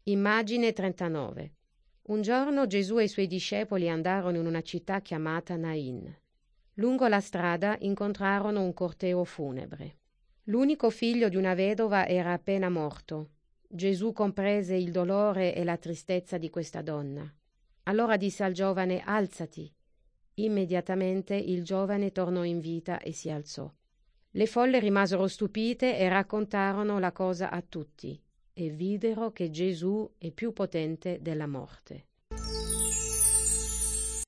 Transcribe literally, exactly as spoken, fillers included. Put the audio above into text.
Immagine trentanove. Un giorno Gesù e i suoi discepoli andarono in una città chiamata Nain. Lungo la strada incontrarono un corteo funebre. L'unico figlio di una vedova era appena morto. Gesù comprese il dolore e la tristezza di questa donna. Allora disse al giovane: «Alzati». Immediatamente il giovane tornò in vita e si alzò. Le folle rimasero stupite e raccontarono la cosa a tutti, e videro che Gesù è più potente della morte.